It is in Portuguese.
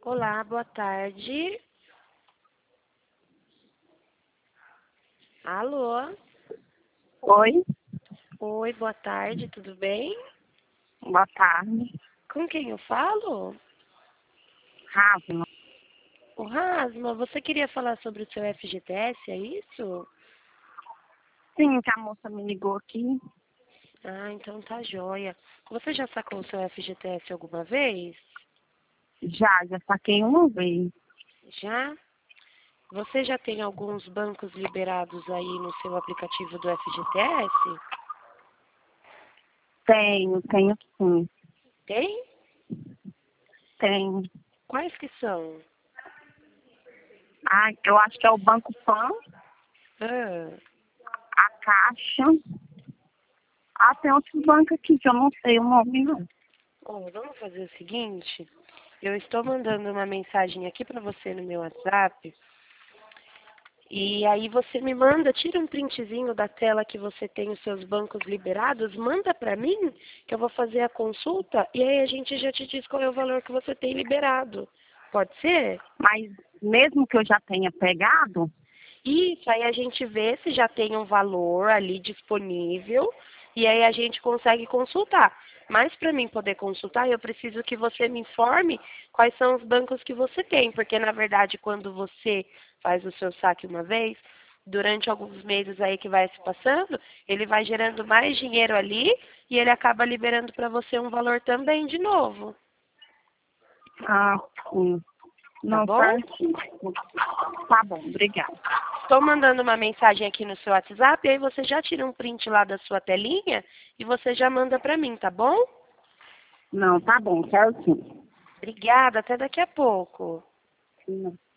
Olá, boa tarde. Alô? Oi, Oi, boa tarde, tudo bem? boa tarde. Com quem eu falo? Rasma. O Rasma, você queria falar sobre o seu FGTS, é isso? Sim, que a moça me ligou aqui. Ah, então tá joia. Você já sacou o seu FGTS alguma vez? Já saquei uma vez. Já? Você já tem alguns bancos liberados aí no seu aplicativo do FGTS? Tenho sim. Tem? Tenho. Quais que são? Ah, eu acho que é o Banco Pan, Ah, a Caixa. Ah, tem outros bancos aqui que eu não sei o nome, não. vamos fazer o seguinte. Eu estou mandando uma mensagem aqui para você no meu WhatsApp. E aí você me manda, tira um printzinho da tela que você tem os seus bancos liberados, manda para mim, que eu vou fazer a consulta, e aí a gente já te diz qual é o valor que você tem liberado. Pode ser? Mas mesmo que eu já tenha pegado, Isso, aí a gente vê se já tem um valor ali disponível, e aí a gente consegue consultar. Mas para mim poder consultar, eu preciso que você me informe quais são os bancos que você tem, porque na verdade quando você faz o seu saque uma vez, durante alguns meses aí que vai se passando, ele vai gerando mais dinheiro ali e ele acaba liberando para você um valor também de novo, sim. tá Não, bom? certinho. Tá bom, obrigada. Estou mandando uma mensagem aqui no seu WhatsApp, e aí você já tira um print lá da sua telinha e você já manda para mim, tá bom? Não, tá bom, certinho. Obrigada, até daqui a pouco. Não.